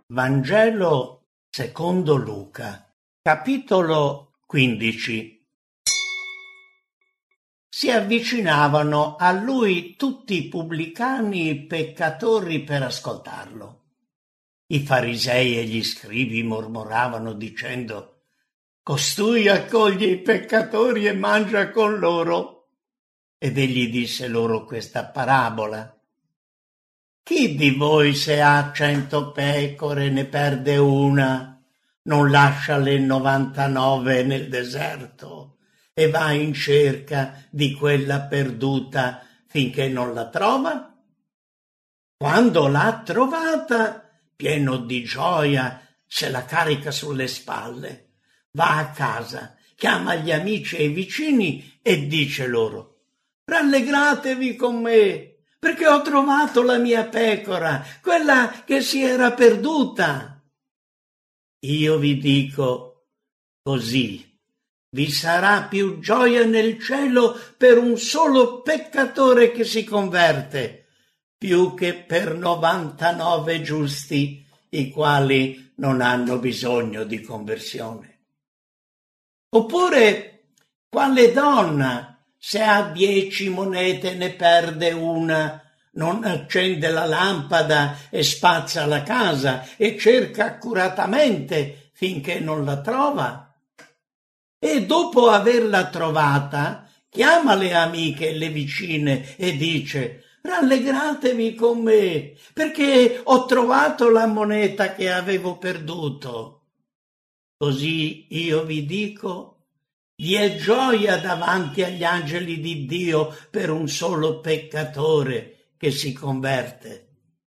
Vangelo secondo Luca, capitolo 15. Si avvicinavano a lui tutti i pubblicani peccatori per ascoltarlo. I farisei e gli scribi mormoravano dicendo: «Costui accoglie i peccatori e mangia con loro». Ed egli disse loro questa parabola: «Chi di voi, se ha 100 pecore, ne perde una, non lascia le 99 nel deserto e va in cerca di quella perduta finché non la trova? Quando l'ha trovata, pieno di gioia, se la carica sulle spalle, va a casa, chiama gli amici e i vicini e dice loro: «Rallegratevi con me, perché ho trovato la mia pecora, quella che si era perduta». Io vi dico, così vi sarà più gioia nel cielo per un solo peccatore che si converte, più che per 99 giusti, i quali non hanno bisogno di conversione. Oppure, quale donna, se ha 10 monete e ne perde una, non accende la lampada e spazza la casa e cerca accuratamente finché non la trova? E dopo averla trovata, chiama le amiche e le vicine e dice: «Rallegratevi con me, perché ho trovato la moneta che avevo perduto». Così io vi dico, vi è gioia davanti agli angeli di Dio per un solo peccatore che si converte.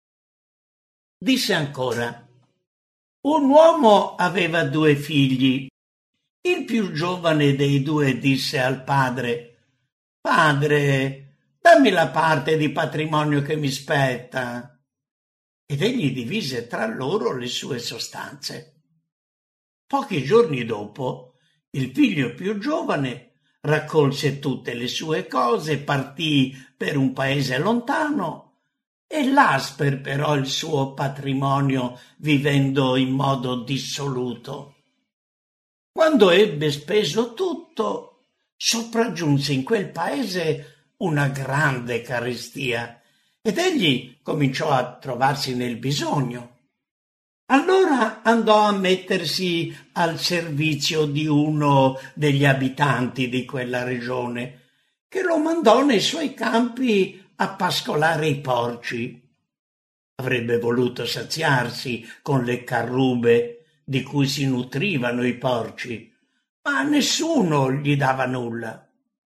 Disse ancora: un uomo aveva 2 figli. Il più giovane dei 2 disse al padre: «Padre, dammi la parte di patrimonio che mi spetta». Ed egli divise tra loro le sue sostanze. Pochi giorni dopo, il figlio più giovane raccolse tutte le sue cose, partì per un paese lontano e là sperperò il suo patrimonio vivendo in modo dissoluto. Quando ebbe speso tutto, sopraggiunse in quel paese una grande carestia ed egli cominciò a trovarsi nel bisogno. Allora andò a mettersi al servizio di uno degli abitanti di quella regione, che lo mandò nei suoi campi a pascolare i porci. Avrebbe voluto saziarsi con le carrube di cui si nutrivano i porci, ma nessuno gli dava nulla.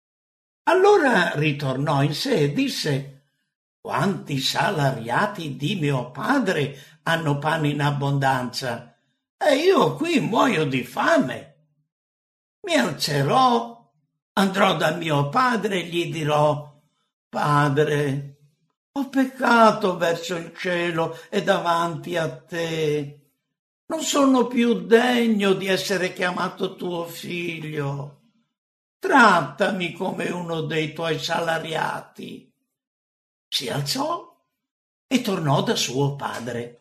Allora ritornò in sé e disse: «Quanti salariati di mio padre hanno pane in abbondanza e io qui muoio di fame. Mi alzerò, andrò da mio padre e gli dirò: Padre, ho peccato verso il cielo e davanti a te. Non sono più degno di essere chiamato tuo figlio. Trattami come uno dei tuoi salariati». Si alzò e tornò da suo padre.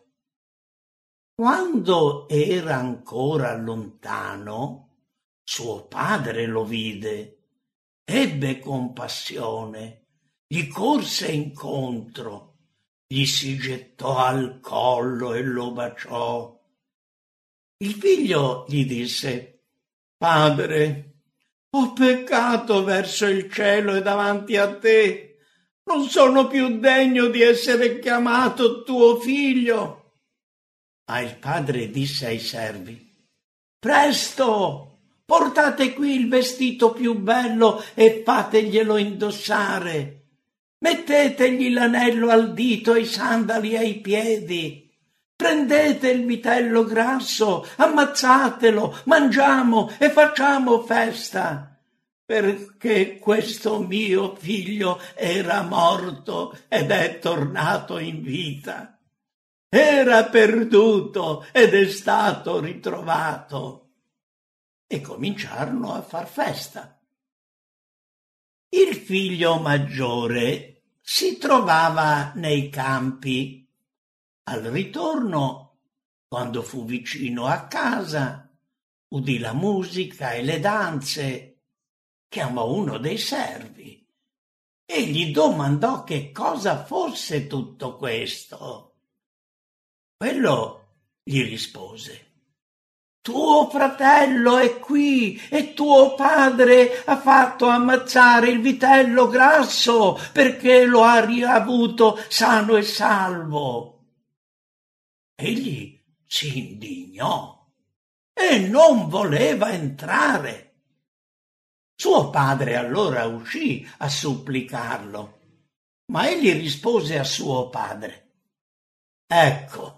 Quando era ancora lontano, suo padre lo vide, ebbe compassione, gli corse incontro, gli si gettò al collo e lo baciò. Il figlio gli disse: «Padre, ho peccato verso il cielo e davanti a te. Non sono più degno di essere chiamato tuo figlio». Ma il padre disse ai servi: «Presto, portate qui il vestito più bello e fateglielo indossare. Mettetegli l'anello al dito e i sandali ai piedi. Prendete il vitello grasso, ammazzatelo, mangiamo e facciamo festa, perché questo mio figlio era morto ed è tornato in vita. Era perduto ed è stato ritrovato». E cominciarono a far festa. Il figlio maggiore si trovava nei campi. Al ritorno Quando fu vicino a casa, udì la musica e le danze, chiamò uno dei servi e gli domandò che cosa fosse tutto questo. Quello gli rispose: tuo fratello è qui e tuo padre ha fatto ammazzare il vitello grasso perché lo ha riavuto sano e salvo. Egli si indignò e non voleva entrare. Suo padre allora uscì a supplicarlo, ma egli rispose a suo padre: ecco,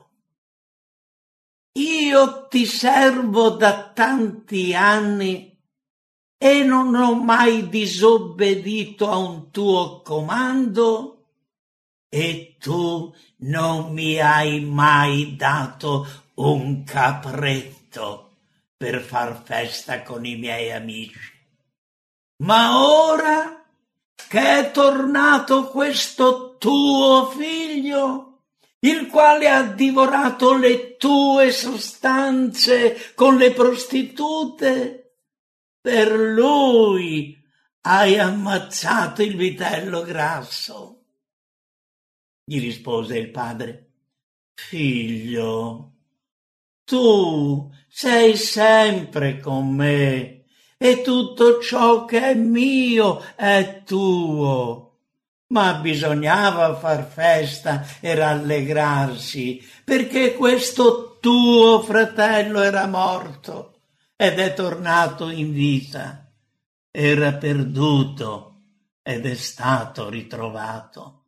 io ti servo da tanti anni e non ho mai disobbedito a un tuo comando e tu non mi hai mai dato un capretto per far festa con i miei amici. Ma ora che è tornato questo tuo figlio, il quale ha divorato le tue sostanze con le prostitute, per lui hai ammazzato il vitello grasso. Gli rispose il padre: figlio, tu sei sempre con me e tutto ciò che è mio è tuo, ma bisognava far festa e rallegrarsi perché questo tuo fratello era morto ed è tornato in vita, era perduto ed è stato ritrovato.